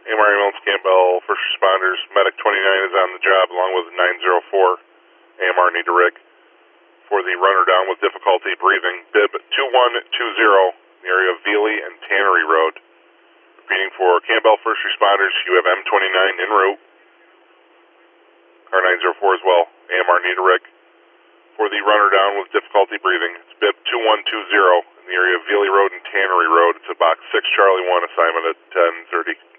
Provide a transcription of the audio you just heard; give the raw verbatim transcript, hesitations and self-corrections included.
A M R Ambulance Campbell, first responders, medic twenty-nine is on the job along with nine oh four. A M R need to rig for the runner down with difficulty breathing. Bib two one two zero, in the area of Veely and Tannery Road. Repeating for Campbell first responders, you have M twenty-nine en route. Car nine oh four as well. A M R need to rig for the runner down with difficulty breathing. It's Bib two one two zero in the area of Veely Road and Tannery Road. It's a box six Charlie one assignment at ten thirty.